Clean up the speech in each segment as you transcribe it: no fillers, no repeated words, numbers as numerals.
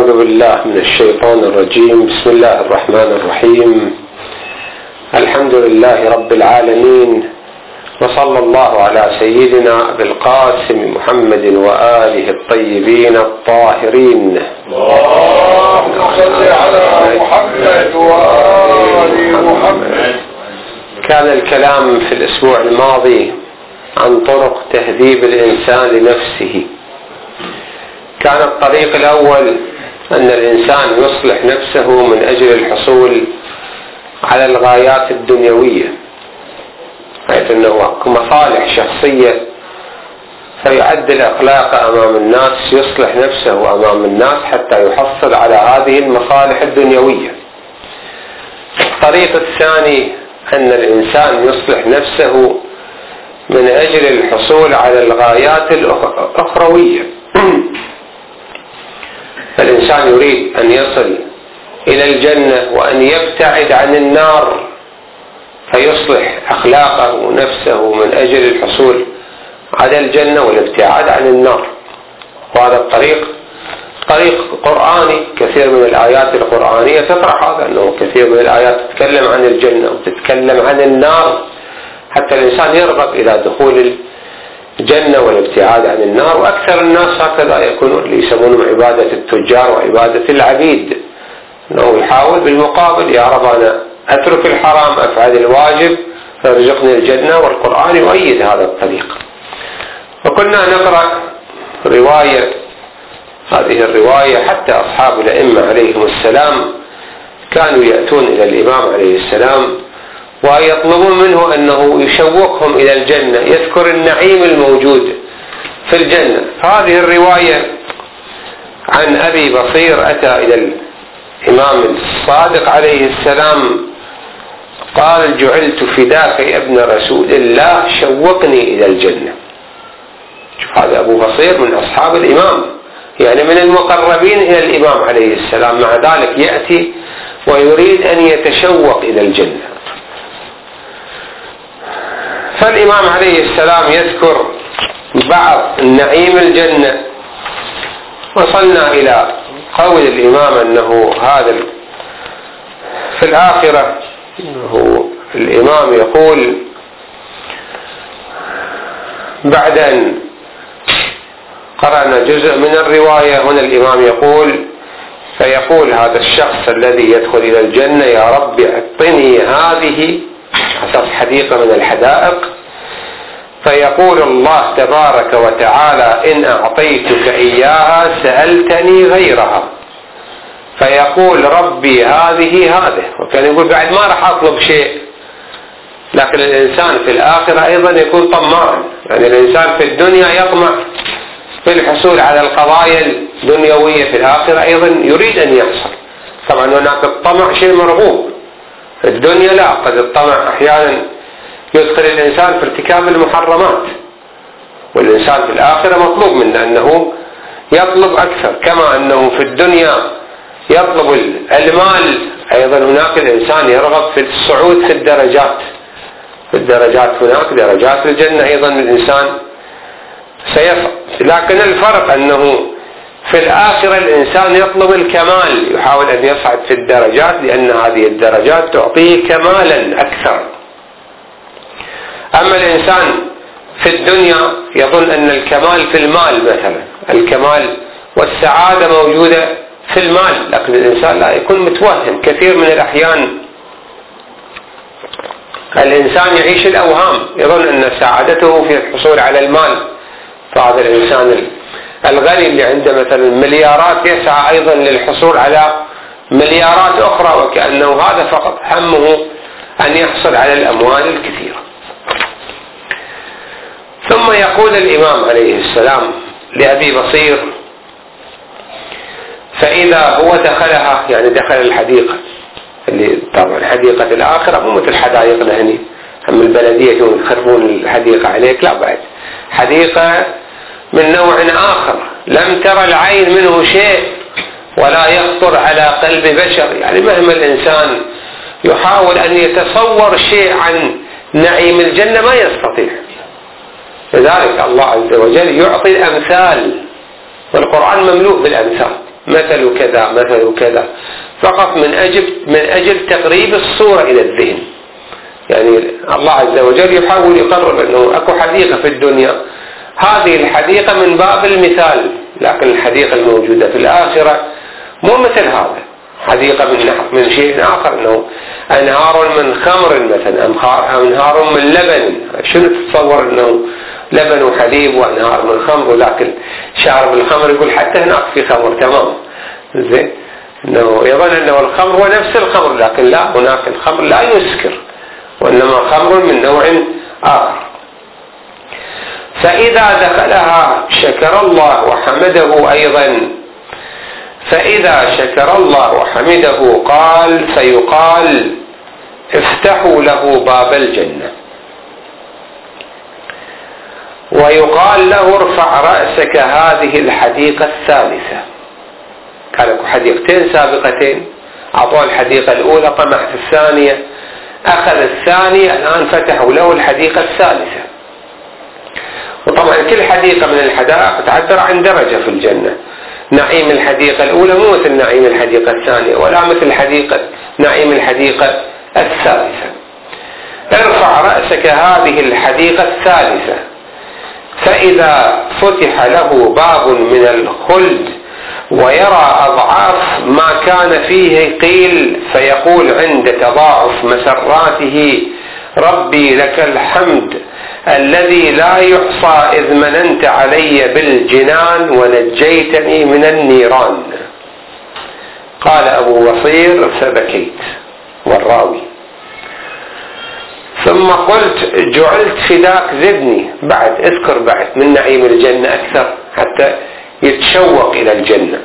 أعوذ بالله من الشيطان الرجيم. بسم الله الرحمن الرحيم. الحمد لله رب العالمين، وصلى الله على سيدنا أبي القاسم محمد وآله الطيبين الطاهرين. اللهم صل على محمد وآل محمد. كان الكلام في الأسبوع الماضي عن طرق تهذيب الإنسان لنفسه. كان الطريق الأول أن الإنسان يصلح نفسه من أجل الحصول على الغايات الدنيوية، حيث أنه كمصالح شخصية فيعدل أخلاقه أمام الناس، يصلح نفسه أمام الناس حتى يحصل على هذه المصالح الدنيوية. الطريق الثاني أن الإنسان يصلح نفسه من أجل الحصول على الغايات الأخروية. فالإنسان يريد أن يصل إلى الجنة وأن يبتعد عن النار، فيصلح أخلاقه ونفسه من أجل الحصول على الجنة والابتعاد عن النار. وهذا الطريق قرآني، كثير من الآيات القرآنية تطرح هذا، أنه كثير من الآيات تتكلم عن الجنة وتتكلم عن النار حتى الإنسان يرغب إلى دخول الجنة والابتعاد عن النار. وأكثر الناس هكذا يكونون، اللي يسمونهم عبادة التجار وعبادة العبيد، أنه يحاول بالمقابل يا رب أنا أترك الحرام أفعل الواجب فارزقني الجنة، والقرآن يؤيد هذا الطريق. وكنا نقرأ رواية، هذه الرواية حتى أصحاب الأئمة عليهم السلام كانوا يأتون إلى الإمام عليه السلام ويطلبون منه أنه يشوقهم إلى الجنة، يذكر النعيم الموجود في الجنة. هذه الرواية عن أبي بصير أتى إلى الإمام الصادق عليه السلام قال: جعلت فداك يا ابن رسول الله، شوقني إلى الجنة. شوف، هذا أبو بصير من أصحاب الإمام، يعني من المقربين إلى الإمام عليه السلام، مع ذلك يأتي ويريد أن يتشوق إلى الجنة. فالإمام عليه السلام يذكر بعض النعيم الجنة. وصلنا إلى قول الإمام أنه هذا في الآخرة، أنه الإمام يقول بعد أن قرأنا جزء من الرواية، هنا الإمام يقول: فيقول هذا الشخص الذي يدخل إلى الجنة: يا رب أعطني هذه، حسب حديقة من الحدائق. فيقول الله تبارك وتعالى: إن أعطيتك إياها سألتني غيرها. فيقول: ربي هذه. وكان يقول بعد ما راح أطلب شيء. لكن الإنسان في الآخرة أيضا يكون طماعا، يعني الإنسان في الدنيا يطمع في الحصول على القضايا الدنيوية، في الآخرة أيضا يريد أن يحصل. طبعا هناك الطمع شيء مرغوب، في الدنيا لا، قد الطمع أحيانا يدخل الإنسان في ارتكاب المحرمات، والإنسان في الآخرة مطلوب منه أنه يطلب أكثر. كما أنه في الدنيا يطلب المال، أيضا هناك الإنسان يرغب في الصعود في الدرجات. هناك درجات الجنة أيضا الإنسان سيصعد. لكن الفرق أنه في الآخرة الإنسان يطلب الكمال، يحاول أن يصعد في الدرجات، لأن هذه الدرجات تعطيه كمالا أكثر. أما الإنسان في الدنيا يظن أن الكمال في المال، مثلا الكمال والسعادة موجودة في المال، لكن الإنسان لا، يكون متوهم. كثير من الأحيان الإنسان يعيش الأوهام، يظن أن سعادته في الحصول على المال. فهذا الإنسان الغني اللي عنده مثلا مليارات يسعى أيضا للحصول على مليارات أخرى، وكأنه هذا فقط همه أن يحصل على الأموال الكثيرة. ثم يقول الإمام عليه السلام لأبي بصير: فإذا هو دخلها، يعني دخل الحديقة، اللي طبعا حديقة الآخرة مو مثل حدائقنا هني، هم البلدية يخربون الحديقة عليك، لا، بعد حديقة من نوع آخر لم ترى العين منه شيء ولا يخطر على قلب بشر. يعني مهما الإنسان يحاول أن يتصور شيء عن نعيم الجنة ما يستطيع. لذلك الله عز وجل يعطي الأمثال، والقرآن مملوء بالأمثال. مثل كذا مثل كذا، فقط من أجل تقريب الصورة إلى الذهن. يعني الله عز وجل يحاول يقرب أنه أكو حديقة في الدنيا، هذه الحديقة من باب المثال، لكن الحديقة الموجودة في الآخرة مو مثل هذا، حديقة من شيء آخر، أنه أنهار من خمر مثلا، أنهار من لبن. شنو تتصور أنه لبن وحليب وأنهار من خمر، ولكن شارب الخمر يقول حتى هناك في خمر تمام، زين، أنه يظن أنه الخمر هو نفس الخمر، لكن لا، هناك الخمر لا يسكر، وإنما خمر من نوع آخر. فإذا دخلها شكر الله وحمده أيضا، فإذا شكر الله وحمده قال فيقال افتحوا له باب الجنة، ويقال له ارفع رأسك هذه الحديقة الثالثة. كان لك حديقتين سابقتين، أعطوه الحديقة الأولى، طمع في الثانية، أخذ الثانية، الآن فتحوا له الحديقة الثالثة. وطبعا كل حديقة من الحدائق تعبر عن درجة في الجنة. نعيم الحديقة الأولى مو مثل نعيم الحديقة الثانية، ولا مثل نعيم الحديقة الثالثة. ارفع رأسك هذه الحديقة الثالثة، فإذا فتح له باب من الخلد ويرى أضعاف ما كان فيه قيل، فيقول عند تضاعف مسراته ربي لك الحمد الذي لا يحصى إذ مننت علي بالجنان ونجيتني من النيران. قال أبو بصير فبكيت، والراوي، ثم قلت جعلت فداك زدني، بعد اذكر بعد من نعيم الجنة أكثر حتى يتشوق إلى الجنة.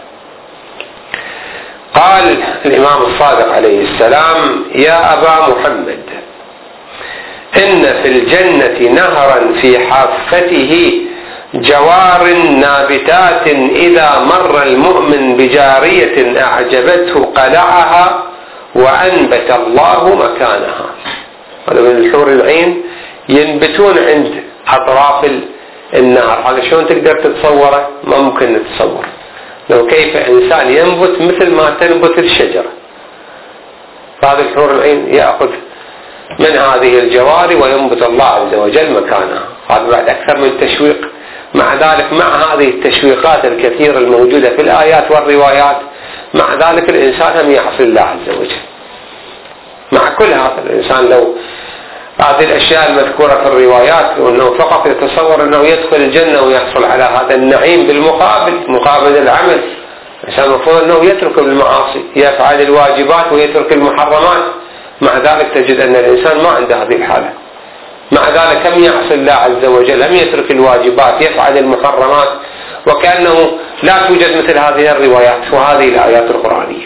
قال الإمام الصادق عليه السلام يا أبا محمد إن في الجنة نهرا في حافته جوار نابتات، إذا مر المؤمن بجارية أعجبته قلعها وأنبت الله مكانها. هذا من الحور العين ينبتون عند أطراف النهر. هذا شلون تقدر تتصوره؟ ما ممكن نتصور. لو كيف إنسان ينبت مثل ما تنبت الشجرة. فهذا الحور العين يأخذ من هذه الجواري وينبت الله عز وجل مكانها. هذا بعد أكثر من تشويق. مع ذلك مع هذه التشويقات الكثيرة الموجودة في الآيات والروايات، مع ذلك الإنسان هم يعصي الله عز وجل. مع كل هذا الإنسان لو هذه الأشياء المذكورة في الروايات، وأنه فقط يتصور أنه يدخل الجنة ويحصل على هذا النعيم مقابل العمل، الإنسان المفروض أنه يترك المعاصي، يفعل الواجبات ويترك المحرمات. مع ذلك تجد أن الإنسان ما عنده هذه الحالة. مع ذلك هم يعصي الله عز وجل، هم يترك الواجبات، يفعل المحرمات، وكأنه لا توجد مثل هذه الروايات وهذه الآيات القرآنية.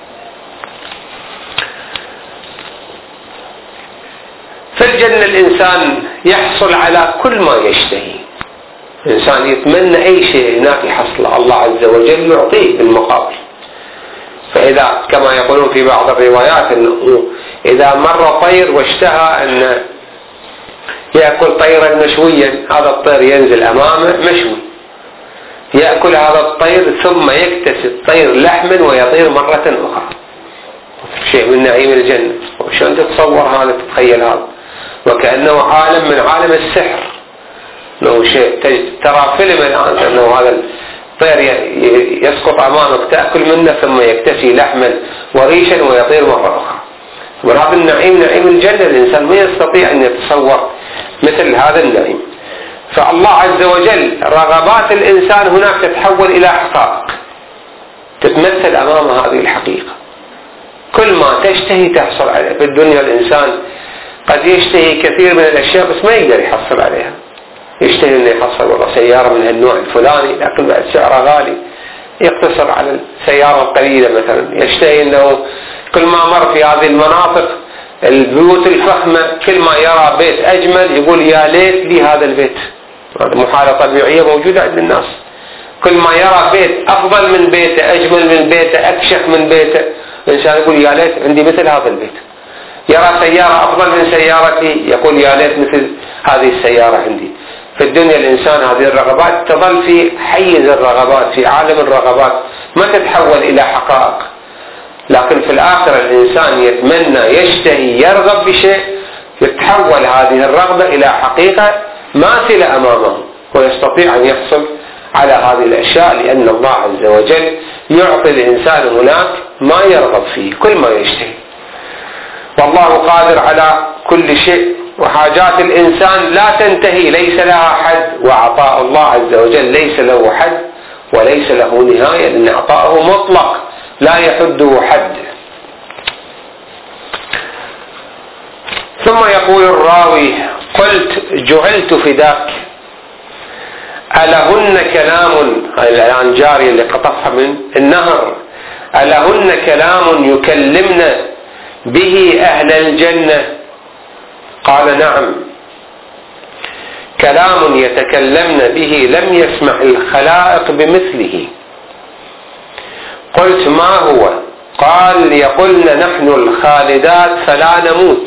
في الجنة الإنسان يحصل على كل ما يشتهي. الإنسان يتمنى أي شيء هناك يحصله، الله عز وجل يعطيه بالمقابل. فإذا كما يقولون في بعض الروايات أنه إذا مر طير واشتهى أن يأكل طيرا مشويا، هذا الطير ينزل أمامه مشوي، يأكل هذا الطير ثم يكتسي الطير لحما ويطير مرة أخرى. شيء من نعيم الجنة. وشون تتصور هذا، تتخيل هذا؟ وكأنه عالم من عالم السحر. لو شيء ترى فيلم الآن أنه هذا الطير يسقط أمامك تأكل منه ثم يكتسي لحما وريشا ويطير مرة أخرى. وهذا النعيم نعيم الجنة، الإنسان ما يستطيع أن يتصور مثل هذا النعيم. فالله عز وجل رغبات الإنسان هناك تتحول إلى حقائق تتمثل أمام هذه الحقيقة. كل ما تشتهي تحصل عليه. في الدنيا الإنسان قد يشتهي كثير من الأشياء بس ما يقدر يحصل عليها. يشتهي أنه يحصل والله سيارة من هالنوع الفلاني، لكن بعد سعرها غالي، يقتصر على السيارة القليلة مثلا. يشتهي أنه كل ما مر في هذه المناطق البيوت الفخمة، كل ما يرى بيت أجمل يقول يا ليت لي هذا البيت. هذه محالة طبيعية موجودة عند الناس. كل ما يرى بيت أفضل من بيته، أجمل من بيته، أكشف من بيته، الإنسان يقول يا ليت عندي مثل هذا البيت. يرى سيارة أفضل من سيارتي، يقول يا ليت مثل هذه السيارة عندي. في الدنيا الإنسان هذه الرغبات تظل في حيز الرغبات، في عالم الرغبات، ما تتحول إلى حقائق. لكن في الآخرة الإنسان يتمنى، يشتهي، يرغب بشيء، يتحول هذه الرغبة إلى حقيقة ماثلة أمامه، ويستطيع أن يحصل على هذه الأشياء، لأن الله عز وجل يعطي الإنسان هناك ما يرغب فيه، كل ما يشتهي. والله قادر على كل شيء، وحاجات الإنسان لا تنتهي، ليس لها حد، وعطاء الله عز وجل ليس له حد وليس له نهاية، لأن عطاءه مطلق لا يحده حد. ثم يقول الراوي: قلت جعلت فداك ألهن كلام، الآن جاري اللي قطفها من النهر، ألهن كلام يكلمن به أهل الجنة؟ قال: نعم، كلام يتكلمن به لم يسمع الخلائق بمثله. قلت: ما هو؟ قال: يقولن نحن الخالدات فلا نموت،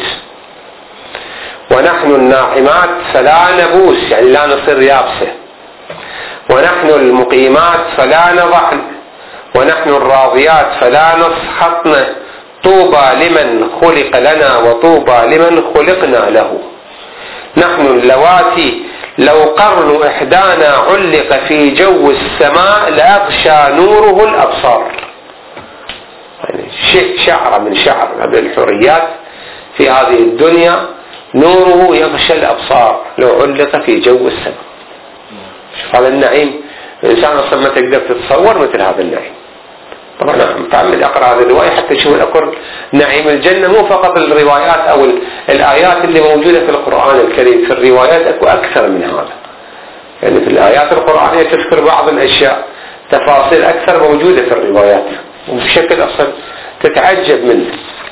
ونحن الناعمات فلا نبوس، يعني لا نصير يابسة، ونحن المقيمات فلا نضحن، ونحن الراضيات فلا نسخطن، طوبى لمن خلق لنا وطوبى لمن خلقنا له. نحن اللواتي لو قرن إحدانا علق في جو السماء لأغشى نوره الأبصار. يعني شعر من شعر الحريات في هذه الدنيا، نوره يغشى الأبصار لو علق في جو السماء. شوف هذا النعيم، الإنسان أصلا ما تقدر تتصور مثل هذا النعيم. طبعا أنا متعمد أقرأ هذه الرواية حتى تشوف أقول نعيم الجنة مو فقط الروايات أو الآيات اللي موجودة في القرآن الكريم، في الروايات أكو أكثر من هذا. يعني في الآيات القرآنية تذكر بعض الأشياء، تفاصيل أكثر موجودة في الروايات، وبشكل أصلا تتعجب منه.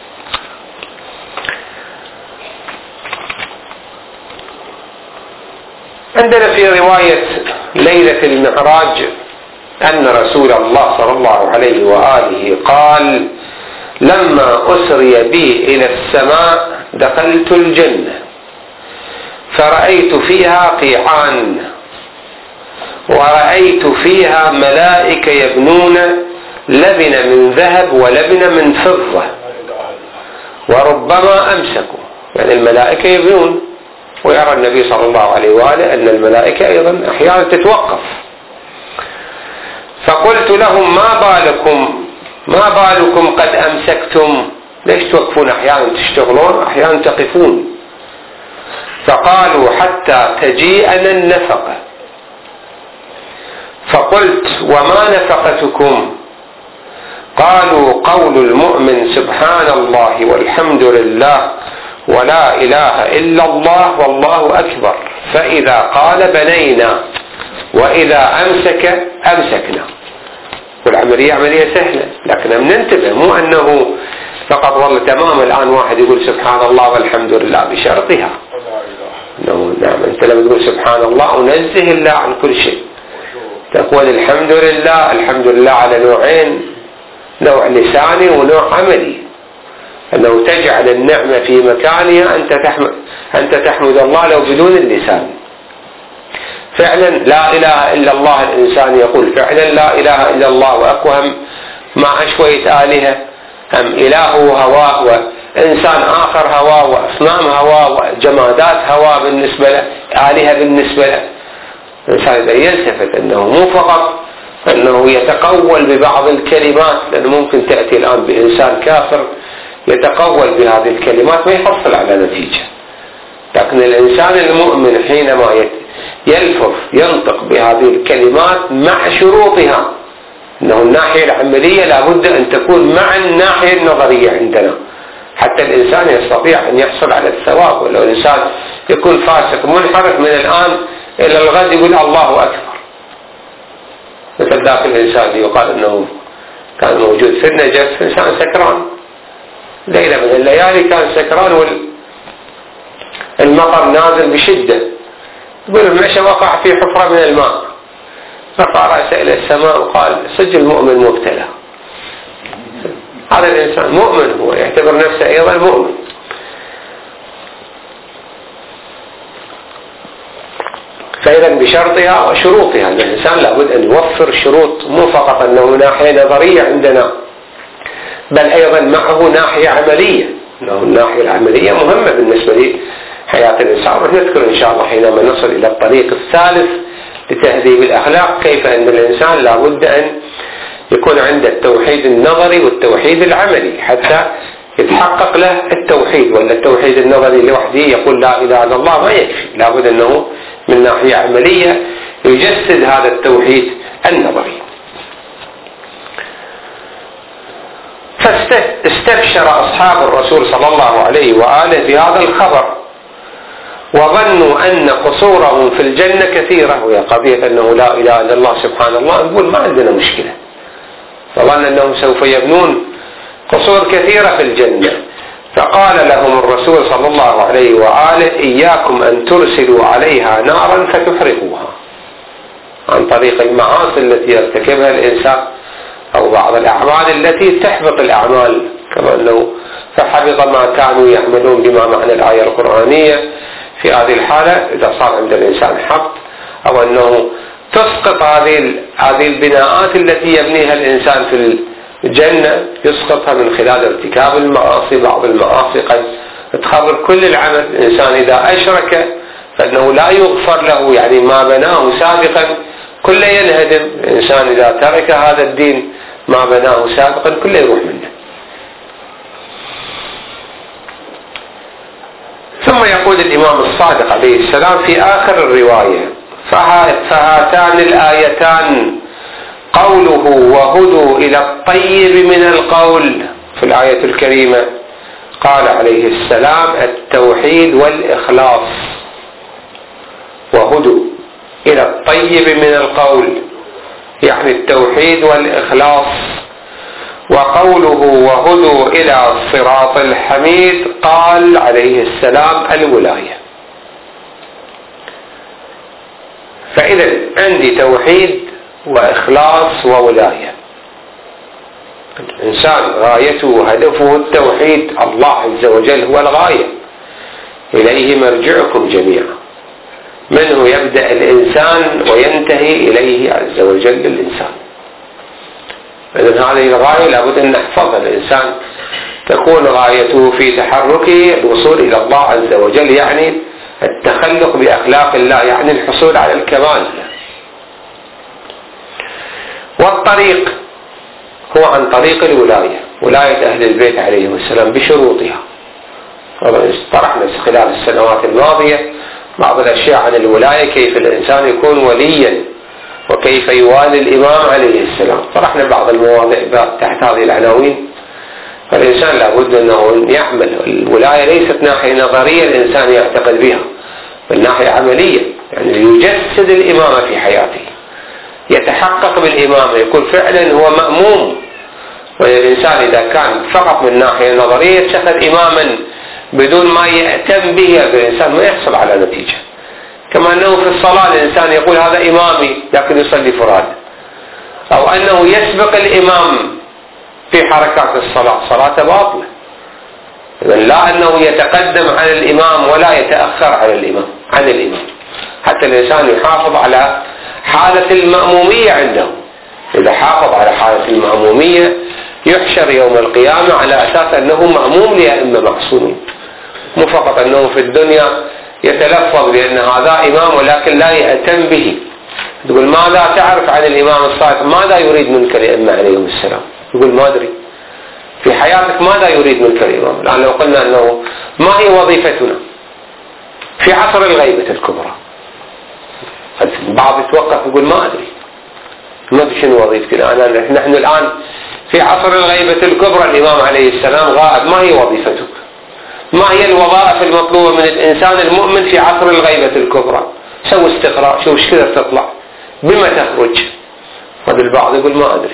عندنا في رواية ليلة المعراج أن رسول الله صلى الله عليه وآله قال: لما أسري بي إلى السماء دخلت الجنة فرأيت فيها قيعان، ورأيت فيها ملائكة يبنون لبن من ذهب ولبن من فضة، وربما أمسكوا، يعني الملائكة يبنون. ويرى النبي صلى الله عليه وآله أن الملائكة أيضا أحيانا تتوقف. فقلت لهم: ما بالكم قد أمسكتم؟ ليش توقفون؟ أحيانا تشتغلون، أحيانا تقفون. فقالوا: حتى تجيئنا النفقة. فقلت: وما نفقتكم؟ قالوا: قول المؤمن سبحان الله والحمد لله ولا إله إلا الله والله أكبر، فإذا قال بنينا، وإذا أمسك أمسكنا. والعملية عملية سهلة، لكن ننتبه، مو أنه فقط والله تمام الآن واحد يقول سبحان الله والحمد لله بشرطها. نعم، أنت لما تقول سبحان الله ونزه الله عن كل شيء، تقول الحمد لله على نوعين، نوع لساني ونوع عملي، أنه تجعل النعمة في مكانها، أنت تحمد الله لو بدون اللسان. فعلا لا إله إلا الله، الإنسان يقول فعلا لا إله إلا الله، وأقوهم مع شوية آلهة، أم إله هواء وإنسان آخر هواء، وأصنام هواء، وجمادات هواء بالنسبة له، آلهة بالنسبة له. الإنسان إذا يلتفت أنه مو فقط أنه يتقول ببعض الكلمات، لأنه ممكن تأتي الآن بإنسان كافر يتقول بهذه الكلمات ما يحصل على نتيجة، لكن الإنسان المؤمن حينما يلفظ ينطق بهذه الكلمات مع شروطها، أنه الناحية العملية لابد أن تكون مع الناحية النظرية عندنا حتى الإنسان يستطيع أن يحصل على الثواب. ولو الإنسان يكون فاسق منحرف من الآن إلى الغد يقول الله أكبر، مثل ذاك الإنسان اللي يقال أنه كان موجود في النجف، إنسان سكران ليلة من الليالي، كان سكران والمطر نازل بشدة، يقول المشى وقع في حفرة من الماء، رفع رأسه إلى السماء وقال: سجل المؤمن مبتلى. هذا الإنسان مؤمن، هو يعتبر نفسه أيضا مؤمن. فإذا بشرطها وشروطها. الإنسان لابد أن يوفر شروط، مو فقط أنه ناحية نظرية عندنا، بل أيضا معه ناحية عملية. الناحية العملية مهمة بالنسبة لحياة الإنسان، ونذكر إن شاء الله حينما نصل إلى الطريق الثالث لتهذيب الأخلاق كيف أن الإنسان لابد أن يكون عنده التوحيد النظري والتوحيد العملي حتى يتحقق له التوحيد. ولا التوحيد النظري لوحده يقول لا إله إلا الله ما يكفي، لابد أنه من ناحية عملية يجسد هذا التوحيد النظري. فاستبشر أصحاب الرسول صلى الله عليه وآله بهذا الخبر، وظنوا أن قصورهم في الجنة كثيرة، وهي قضية أنه لا إله إلا الله سبحان الله، نقول ما عندنا مشكلة. فظن أنهم سوف يبنون قصور كثيرة في الجنة، فقال لهم الرسول صلى الله عليه وآله إياكم أن ترسلوا عليها نارا فتحرقوها، عن طريق المعاصي التي يرتكبها الإنسان أو بعض الأعمال التي تحبط الأعمال، كما أنه فحبط ما كانوا يعملون بما معنى الآية القرآنية. في هذه الحالة إذا صار عند الإنسان حبط، أو أنه تسقط هذه البناءات التي يبنيها الإنسان في الجنة، يسقطها من خلال ارتكاب المعاصي. بعض المعاصي قد تخرب كل العمل. الإنسان إذا أشرك فإنه لا يغفر له، يعني ما بناه سابقا كله ينهدم. الإنسان إذا ترك هذا الدين ما بناه سابقا كله يروح منه. ثم يقول الإمام الصادق عليه السلام في آخر الرواية: فهاتان الآيتان قوله وهدوا إلى الطيب من القول. في الآية الكريمة قال عليه السلام التوحيد والإخلاص، وهدوا إلى الطيب من القول يعني التوحيد والإخلاص. وقوله وهدوا إلى الصراط الحميد قال عليه السلام الولاية. فإذا عندي توحيد وإخلاص وولاية. الإنسان غايته وهدفه التوحيد، الله عز وجل هو الغاية، إليه مرجعكم جميعا، منه يبدأ الإنسان وينتهي إليه عز وجل الإنسان. إذن هذه الغاية لابد أن نحفظها. الإنسان تكون غايته في تحركه الوصول إلى الله عز وجل، يعني التخلق بأخلاق الله، يعني الحصول على الكمال. والطريق هو عن طريق الولاية، ولاية أهل البيت عليهم السلام بشروطها. طرحنا خلال السنوات الماضية بعض الأشياء عن الولاية، كيف الإنسان يكون وليا وكيف يوالي الإمام عليه السلام. طرحنا بعض المواضيع تحت هذه العناوين. فالإنسان لابد أنه يعمل. الولاية ليست ناحية نظرية الإنسان يعتقد بها، بل ناحية عملية، يعني يجسد الإمامة في حياته، يتحقق بالإمامة، يكون فعلا هو مأموم. والإنسان إذا كان فقط من ناحية نظرية يتخذ إماما بدون ما يأتم به، الإنسان ما يحصل على نتيجة. كما أنه في الصلاة الإنسان يقول هذا إمامي لكن يصلي فراد، أو أنه يسبق الإمام في حركات الصلاة، صلاته باطلة. إذن لا أنه يتقدم على الإمام ولا يتأخر عن الإمام حتى الإنسان يحافظ على حالة المأمومية عنده. إذا حافظ على حالة المأمومية يحشر يوم القيامة على أساس أنه مأموم لأئمة معصومين، مو فقط أنه في الدنيا يتلفظ بأن هذا إمام ولكن لا يأتم به. تقول ماذا تعرف عن الإمام الصادق؟ ماذا يريد منك الأئمة عليهم السلام؟ يقول ما أدري. في حياتك ماذا يريد منك الإمام؟ الآن لو قلنا أنه ما هي وظيفتنا في عصر الغيبة الكبرى، البعض يتوقف يقول ما أدري، ما أدري شنو وظيفتنا. نحن الآن في عصر الغيبة الكبرى، الإمام عليه السلام غائب، ما هي وظيفتك؟ ما هي الوظائف المطلوبة من الإنسان المؤمن في عصر الغيبة الكبرى؟ سوي استقراء، شوف ايش كذا تطلع، بما تخرج. هذا البعض يقول ما أدري.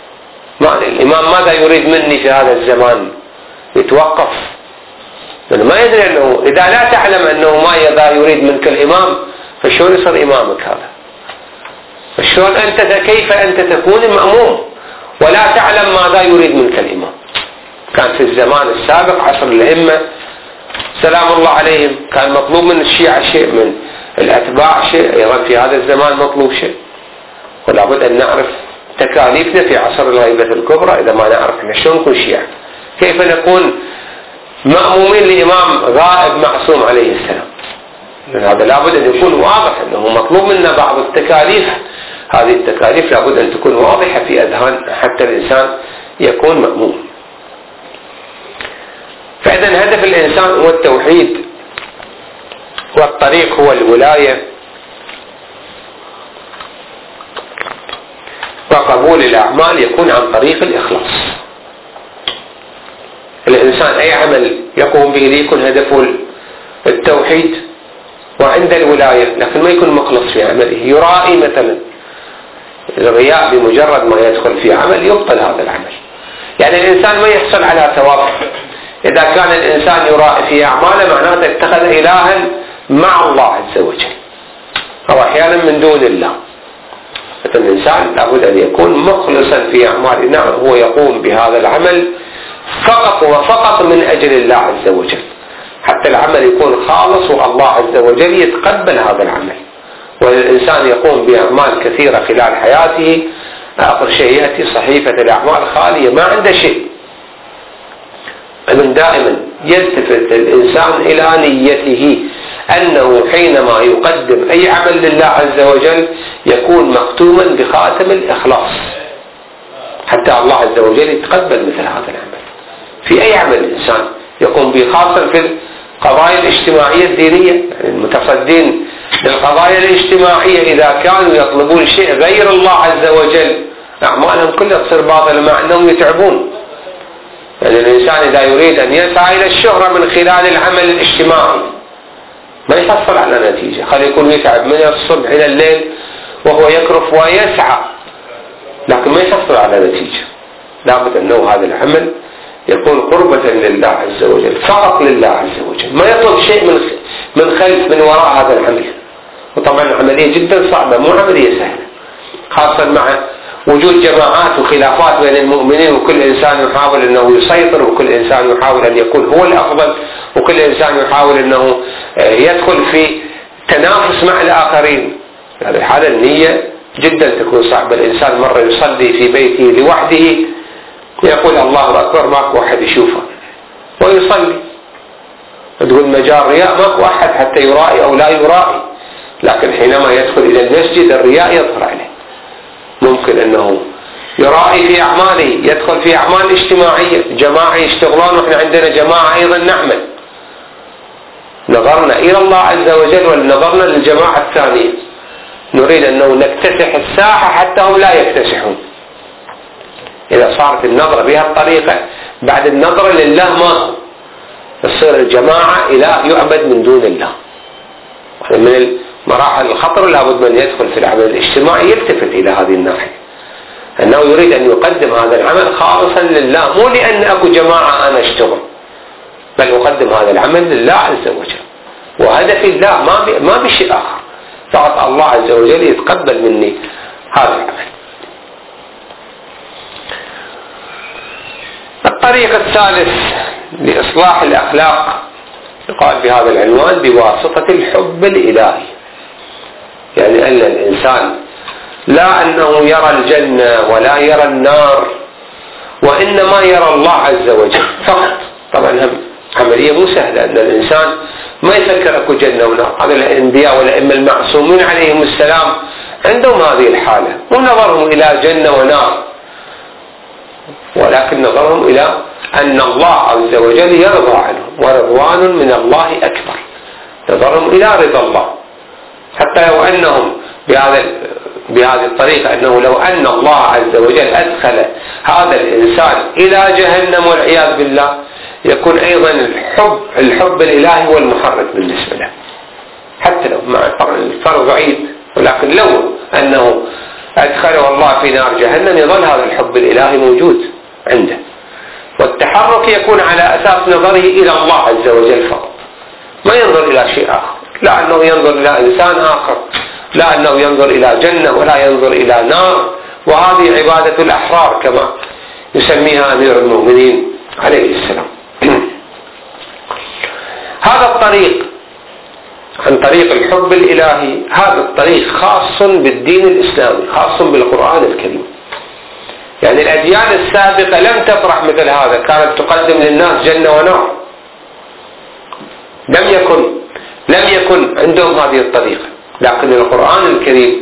الإمام ماذا يريد مني في هذا الزمان؟ يتوقف، لأنه ما يدري أنه إذا لا تعلم أنه ماذا يريد منك الإمام فشون يصير إمامك هذا؟ فشون كيف أنت تكون مأموم ولا تعلم ماذا يريد منك الإمام؟ كان في الزمان السابق عصر الأئمة سلام الله عليهم كان مطلوب من الشيعة شيء، من الأتباع شيء، أيضا في هذا الزمان مطلوب شيء. ولا بد أن نعرف تكاليفنا في عصر الغيبة الكبرى. إذا ما نعرف احنا شلون نكون شيعة، كيف نكون مأمومين لإمام غائب معصوم عليه السلام. هذا لابد أن يكون واضح أنه مطلوب منا بعض التكاليف. هذه التكاليف لابد أن تكون واضحة في أذهان حتى الإنسان يكون مأموم. فإذا هدف الإنسان هو التوحيد، والطريق هو الولاية، وقبول الأعمال يكون عن طريق الإخلاص. الإنسان أي عمل يقوم به ليكون هدفه التوحيد وعند الولاية، لكن ما يكون مخلص في عمله، يرائي مثلا. الرياء بمجرد ما يدخل في عمل يبطل هذا العمل. يعني الإنسان ما يحصل على ثواب. إذا كان الإنسان يرائي في أعماله معناته اتخذ إلها مع الله عز وجل، أو أحيانا من دون الله. فالإنسان لابد أن يكون مخلصا في أعماله. نعم، هو يقوم بهذا العمل فقط وفقط من أجل الله عز وجل، حتى العمل يكون خالص والله عز وجل يتقبل هذا العمل. والإنسان يقوم بأعمال كثيرة خلال حياته، آخر شيء يأتي صحيفة الأعمال خالية ما عنده شيء. من دائما يلتفت الإنسان إلى نيته، أنه حينما يقدم أي عمل لله عز وجل يكون مختوما بخاتم الإخلاص، حتى الله عز وجل يتقبل مثل هذا العمل. في أي عمل الإنسان يقوم به، خاصة في القضايا الاجتماعية الدينية. يعني المتصدين للقضايا الاجتماعية إذا كانوا يطلبون شيء غير الله عز وجل أعمالهم كلها تصير باطلة، مع أنهم يتعبون. يعني الإنسان إذا يريد أن يسعى إلى الشهرة من خلال العمل الاجتماعي ما يحصل على نتيجة. خلي يكون يتعب من الصبح إلى الليل وهو يكرف ويسعى، لكن ما يحصل على نتيجة. لابد أنه هذا العمل يكون قربة لله عز وجل، فقط لله عز وجل، ما يطلب شيء من خلف من وراء هذا العمل. وطبعا عملية جدا صعبة، مو عملية سهلة، خاصة مع وجود جماعات وخلافات بين المؤمنين، وكل إنسان يحاول أنه يسيطر، وكل إنسان يحاول أن يكون هو الأفضل، وكل إنسان يحاول أنه يدخل في تنافس مع الآخرين. هذه الحالة النية جدا تكون صعبة. الإنسان مرة يصلي في بيته لوحده يقول الله أكبر، ماكو أحد يشوفه ويصلي، تقول مجال رياء، ماكو أحد حتى يرائي أو لا يرائي. لكن حينما يدخل إلى المسجد الرياء يظهر عليه. ممكن أنه يرائي في أعماله، يدخل في أعمال اجتماعية، جماعة يشتغلون وإحنا عندنا جماعة أيضا نعمل، نظرنا إلى الله عز وجل ونظرنا للجماعة الثانية، نريد أنه نكتسح الساحة حتى هم لا يكتسحون. إذا صارت النظرة بها الطريقة بعد النظرة لله ما تصير الجماعة إله يعبد من دون الله. من مراحل الخطر لابد من يدخل في العمل الاجتماعي يلتفت إلى هذه الناحية، أنه يريد أن يقدم هذا العمل خالصا لله، مو لأن أكو جماعة أنا أشتغل، بل أقدم هذا العمل لله عز وجل، وهدف الله ما بشيء آخر، فقط الله عز وجل يتقبل مني هذا العمل. الطريق الثالث لإصلاح الأخلاق يقال بهذا العنوان بواسطة الحب الإلهي. يعني أن الإنسان لا أنه يرى الجنة ولا يرى النار، وإنما يرى الله عز وجل فقط. طبعا عملية مو سهلة أن الإنسان ما يفكر أكو جنة ونار. هذا الأنبياء والأئمة المعصومين عليهم السلام عندهم هذه الحالة، مو نظرهم إلى جنة ونار، ولكن نظرهم إلى أن الله عز وجل يرضى عنهم، ورضوان من الله أكبر. نظرهم إلى رضا الله، حتى لو أنهم بهذه الطريقة أنه لو أن الله عز وجل أدخل هذا الإنسان إلى جهنم والعياذ بالله يكون أيضا الحب الإلهي هو المحرك بالنسبة له، حتى لو مع الفرق بعيد، ولكن لو أنه أدخله الله في نار جهنم يظل هذا الحب الإلهي موجود عنده، والتحرك يكون على أساس نظره إلى الله عز وجل فقط، ما ينظر إلى شيء آخر، لا أنه ينظر إلى إنسان آخر، لا أنه ينظر إلى جنة ولا ينظر إلى نار. وهذه عبادة الأحرار كما يسميها أمير المؤمنين عليه السلام. هذا الطريق عن طريق الحب الإلهي. هذا الطريق خاص بالدين الإسلامي، خاص بالقرآن الكريم. يعني الأديان السابقة لم تطرح مثل هذا، كانت تقدم للناس جنة ونار، لم يكن عندهم هذه الطريقة. لكن القرآن الكريم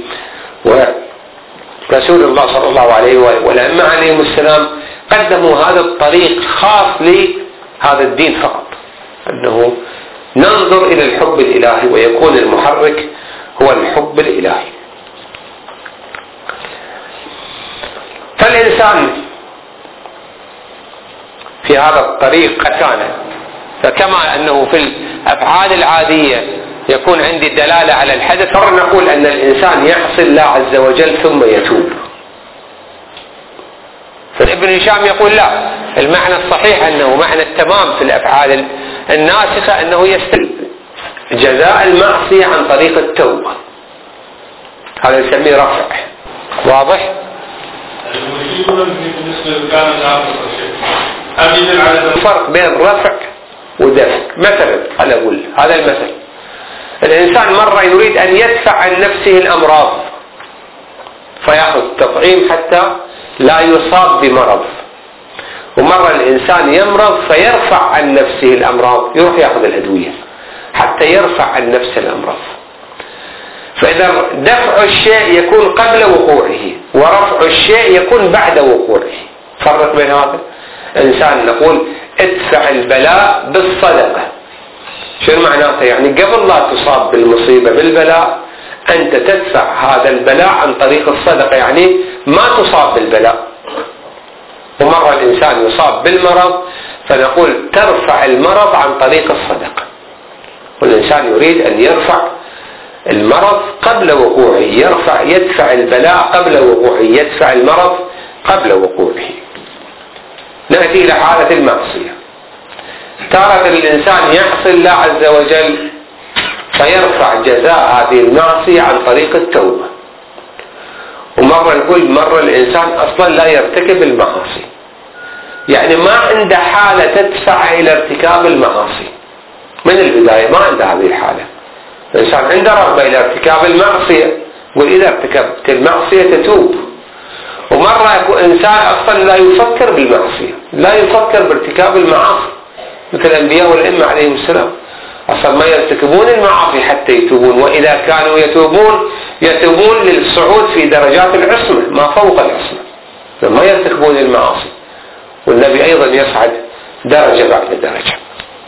ورسول الله صلى الله عليه وآله والأئمة عليهم السلام قدموا هذا الطريق خاص لهذا الدين فقط، أنه ننظر إلى الحب الإلهي ويكون المحرك هو الحب الإلهي. فالإنسان في هذا الطريق كان، فكما أنه في الأفعال العادية يكون عندي الدلالة على الحدث، فنقول أن الإنسان يعصي الله عز وجل ثم يتوب. فابن هشام يقول لا، المعنى الصحيح أنه معنى التمام في الأفعال الناسخة أنه يستلم جزاء المعصية عن طريق التوبة، هذا يسميه رفع. واضح؟ الفرق بين رفع ودفع. مثلا أنا أقول هذا المثل، الإنسان مرة يريد أن يدفع عن نفسه الأمراض فيأخذ تطعيم حتى لا يصاب بمرض، ومرة الإنسان يمرض فيرفع عن نفسه الأمراض، يروح يأخذ الأدوية حتى يرفع عن نفسه الأمراض. فإذا دفع الشيء يكون قبل وقوعه ورفع الشيء يكون بعد وقوعه. فرق بين هذا. إنسان نقول ادفع البلاء بالصدقة، شو معناته؟ يعني قبل لا تصاب بالمصيبة بالبلاء أنت تدفع هذا البلاء عن طريق الصدقة، يعني ما تصاب بالبلاء. ومرة الإنسان يصاب بالمرض فنقول ترفع المرض عن طريق الصدقة، والإنسان يريد أن يرفع المرض قبل وقوعه، يدفع البلاء قبل وقوعه، يدفع المرض قبل وقوعه. نأتي إلى حالة المعصية. تارة الإنسان يعصي الله عز وجل فيرفع جزاء هذه المعصية عن طريق التوبة. ومرة نقول مرة الإنسان أصلا لا يرتكب المعاصي، يعني ما عنده حالة تدفع إلى ارتكاب المعاصي من البداية، ما عنده هذه الحالة. الإنسان عنده رغبة إلى ارتكاب المعصية، وإذا ارتكبت المعصية تتوب. ومرة يكون إنسان أصلا لا يفكر بالمعصية، لا يفكر بارتكاب المعاصي، مثل الأنبياء والأئمة عليهم السلام أصلا ما يرتكبون المعاصي حتى يتوبون، وإذا كانوا يتوبون للصعود في درجات العصمة ما فوق العصمة، فما يرتكبون المعاصي. والنبي أيضا يصعد درجة بعد درجة.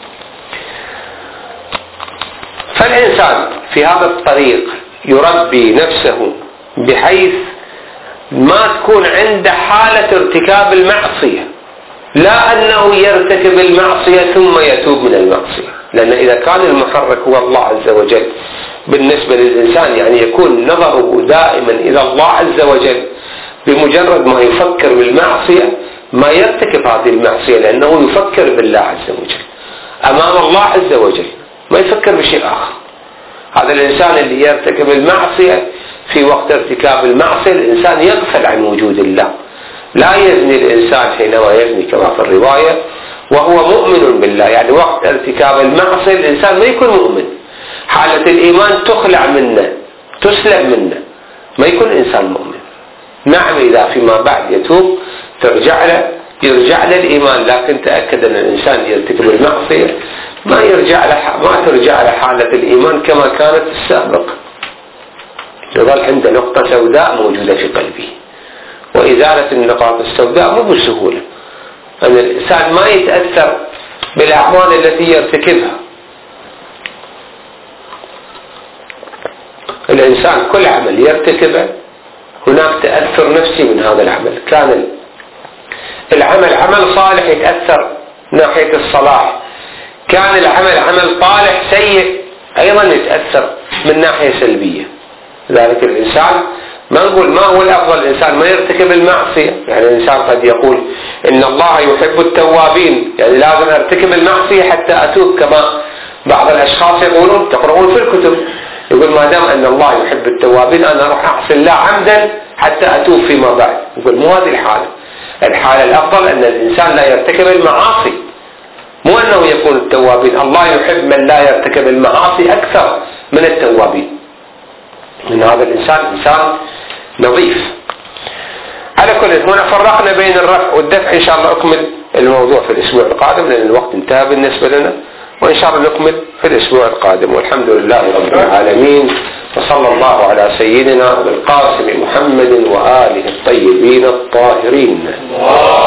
فالإنسان في هذا الطريق يربي نفسه بحيث ما تكون عنده حالة ارتكاب المعصية، لا أنه يرتكب المعصية ثم يتوب من المعصية، لأن إذا كان المحرك هو الله عز وجل بالنسبة للإنسان يعني يكون نظره دائما إلى الله عز وجل، بمجرد ما يفكر بالمعصية ما يرتكب هذه المعصية، لأنه يفكر بالله عز وجل أمام الله عز وجل، ما يفكر بشيء آخر. هذا الإنسان اللي يرتكب المعصية في وقت ارتكاب المعصية الإنسان يغفل عن وجود الله. لا يزني الإنسان حينما يزني كما في الرواية وهو مؤمن بالله، يعني وقت ارتكاب المعصية الإنسان ما يكون مؤمن، حالة الإيمان تخلع منه تسلب منه، ما يكون إنسان مؤمن. نعم إذا فيما بعد يتوب يرجع له الإيمان، لكن تأكد أن الإنسان يرتكب المعصية ما ترجع له حالة الإيمان كما كانت السابق، يظل عنده نقطة سوداء موجودة في قلبه. وإزالة النقاط السوداء مو بسهولة، أن الإنسان ما يتأثر بالأعمال التي يرتكبها. الإنسان كل عمل يرتكبه هناك تأثر نفسي من هذا العمل، كان العمل عمل صالح يتأثر ناحية الصلاح، كان العمل عمل طالح سيء أيضا يتأثر من ناحية سلبية. ذلك الإنسان ما نقول ما هو الأفضل الإنسان ما يرتكب المعصية، يعني الإنسان قد يقول إن الله يحب التوابين، يعني لازم أرتكب المعصية حتى أتوب، كما بعض الأشخاص يقولون تقرؤون في الكتب يقول ما دام أن الله يحب التوابين أنا أروح أعصي الله عمدا حتى أتوب فيما بعد. يقول مو هذه الحالة الأفضل أن الإنسان لا يرتكب المعاصي، مو أنه يكون التوابين. الله يحب من لا يرتكب المعاصي أكثر من التوابين، إن هذا الإنسان إنسان نظيف. على كل هنا فرقنا بين الرفع والدفع. إن شاء الله أكمل الموضوع في الأسبوع القادم لأن الوقت انتهى بالنسبة لنا، وإن شاء الله نكمل في الأسبوع القادم. والحمد لله رب العالمين، وصلى الله على سيدنا القاسم محمد وآله الطيبين الطاهرين.